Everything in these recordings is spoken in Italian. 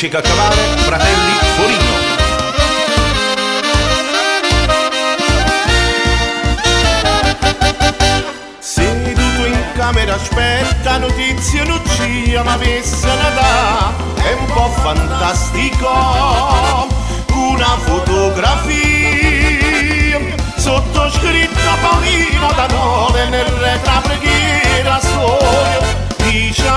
Caccavale, Fratelli Forino. Seduto in camera aspetta notizie nuccia ma avessero da, è un po' fantastico, una fotografia sottoscritta Paolino da Nove nel retra preghiera storia dice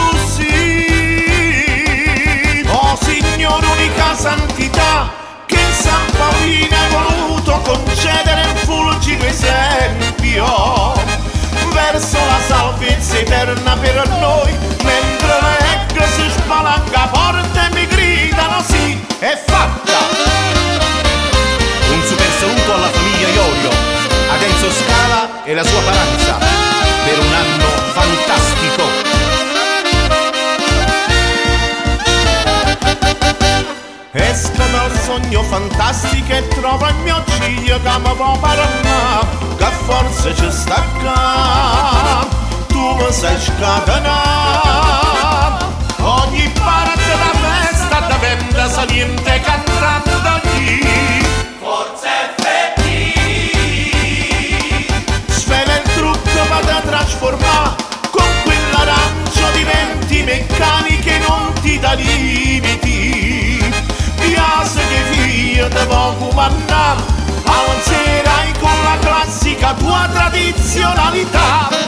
così: oh Signore, unica santità che in San Paolino hai voluto concedere un fulgido esempio verso la salvezza eterna per noi, mentre l'ecco si spalanca porta e mi gridano sì, è fatta! Un super saluto alla famiglia Iorio, ad Enzo Scala e la sua paranza, per un anno fantastico. Esco dal sogno fantastico e trovo il mio figlio che mi può parlare, che forse ci sta qua, tu mi sai scatenare, ogni parte da festa diventa saliente cantando gli Forza FT. Svela il trucco, vado a trasformare, con quell'arancio diventi meccanica e non ti dà limiti. Piace che figlio te può comandare, avanzerai con la classica tua tradizionalità.